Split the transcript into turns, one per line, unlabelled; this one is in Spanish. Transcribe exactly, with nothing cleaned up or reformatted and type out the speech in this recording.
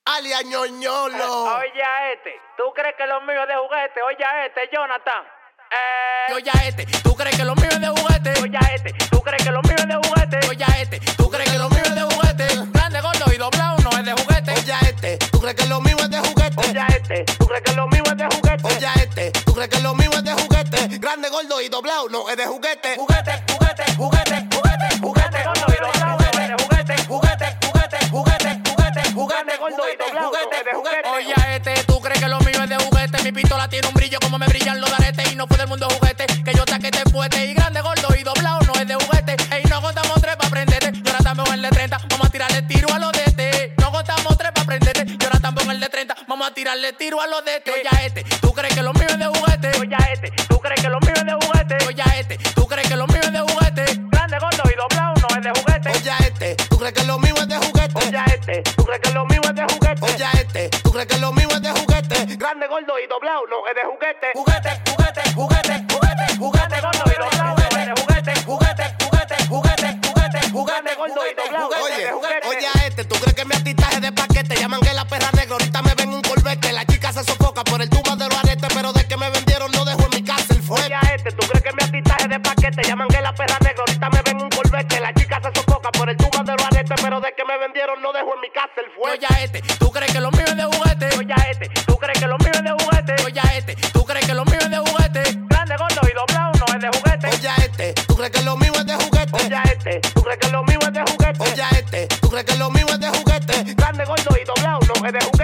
alias ñoñolo.
Oye a este, ¿tú crees que lo mío es de juguete? Oye a este, Jonathan. Eh.
Oye a este, ¿tú crees que lo mío es de juguete?
Oye a este, ¿tú crees que lo mío es de juguete?
Oye a este, ¿tú crees que lo mío es de juguete? Grande, gordo y doblado no es de juguete.
Oye a este, ¿tú crees que lo mío es de juguete?
Oye a este, ¿tú crees que lo mío es de juguete?
Oye a este, ¿tú crees que lo mío es de juguete? Grande, gordo y doblado, no es de juguete.
Juguete, juguete, juguete, juguete, juguete,
gordo y doblado, no es de juguete.
Juguete, juguete, juguete, juguete, juguete,
gordo y doblado, no es de juguete.
Oye a este, ¿tú crees que lo mío es de juguete? Mi pistola tiene un brillo como me brillan los aretes. Y no fue del mundo juguete, que yo saqué este fuerte. Y grande, gordo y doblado no es de juguete. Ey, no contamos tres pa' prenderte. Yo ahora tampoco en el de treinta, vamos a tirarle tiro a los de este. No contamos tres pa' prenderte. Yo ahora tampoco en el de treinta, vamos a tirarle tiro a los de este. Oye a este, ¿tú crees que lo mío es de juguete?
Oye a este, ¿tú crees que lo mío es de juguete?
Oye a este, ¿tú crees que lo mío es de juguete?
Grande, gordo y doblado, no es de juguete.
Oye a este, ¿tú crees que lo mío es de juguete?
Oye a este, ¿tú crees que lo mío es de juguete?
Oye a este, ¿tú crees que lo mío es de juguete?
Grande, gordo y doblado, no es de juguete.
Juguete, juguete, juguete, juguete, juguete,
gordo y doblado, no es de juguete.
Juguete, juguete, juguete, juguete, juguete,
gordo y doblado, no es
Oye,
de juguete.
oye a este, ¿tú crees que mi artistaje de paquete? Llaman que la perra negra, ahorita me ven un colbete. La chica se sofoca por el tubo de los aretes, pero de que me vendieron no dejo en mi casa el fuerte.
Oye a este, ¿tú crees que mi artistaje de paquete? Llaman que la perra negra, ahorita me ven un colbete. La chica se sofoca por el tubo de los aretes, pero de que me vendieron no dejo en mi casa el fuerte.
Oye a este, ¿tú crees que lo mío es de juguete?
Oye a este, ¿tú crees que lo mío es de juguete?
Oye a este, ¿tú crees que lo mío es de juguete?
Grande, gordo y doblado, no es de juguete.
Oye a este, ¿tú crees que lo mío es de juguete?
Oye a este, ¿tú crees que lo mío es de juguete?
Oye a este, ¿tú crees que lo mío es de juguete?
Grande, gordo y doblado, no es de juguete.